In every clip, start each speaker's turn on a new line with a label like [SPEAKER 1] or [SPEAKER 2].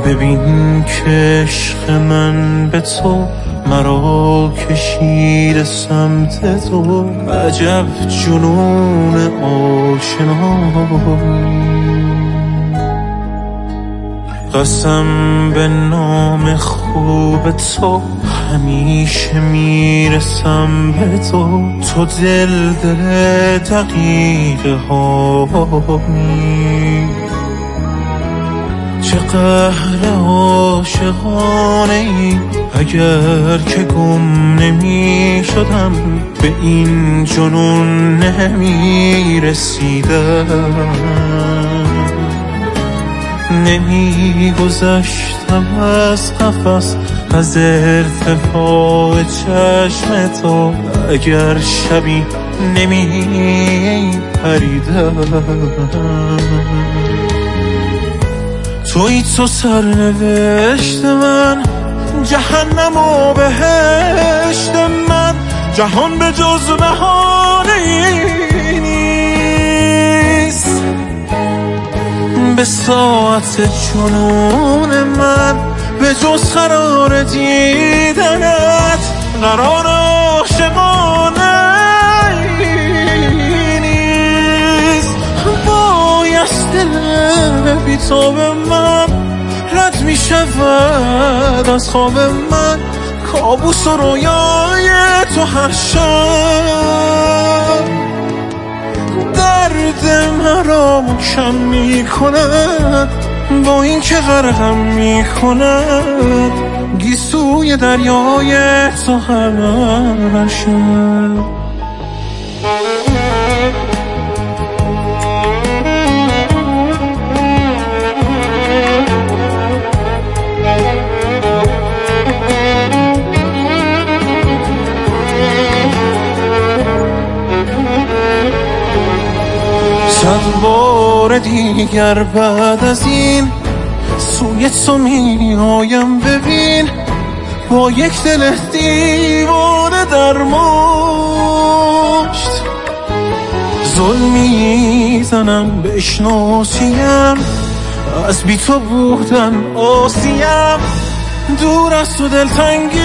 [SPEAKER 1] ببین که عشق من به تو مرا کشیده سمت تو. عجب جنون آشنایی، قسم به نام خوب تو همیشه میرسم به تو. تو دل دقیقه هایی، چه قهر عاشقانه ای. اگر که گم نمی شدم به این جنون نمی رسیدم، نمی گذشتم از قفس، از ارتفاع چشم تو. اگر شبی نمی پریدم، توی تو سرنوشت من، جهنم و بهشت من. جهان به جز بهانه‌ای نیست، به ساعت جنون من به جز قرار دیدنت. قرار عاشقانه نیست، بایست دل بی تو به من رد می شود از خواب من. کابوس و رویای تو هر شب درد مرا کم می کند، با این که غرقم می کند گیسوی دریای تو هر شب. صد بار دیگر بعد از این سوی تو می آیم، ببین با یک دل دیوانه در مشت. ظلمی زنم بشناسیم، از بی تو بودن آسیم. دور از تو دلتنگی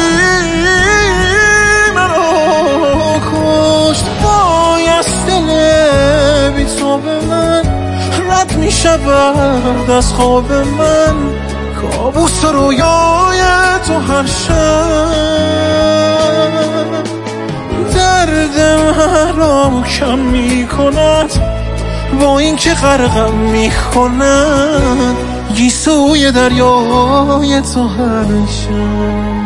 [SPEAKER 1] مرا کشت، بایست دل بی تو به من رد می شود از خواب من. کابوس رویای تو هر شب درد مرا کم می کند، با این که غرقم می کند گیسوی دریای تو هر شب.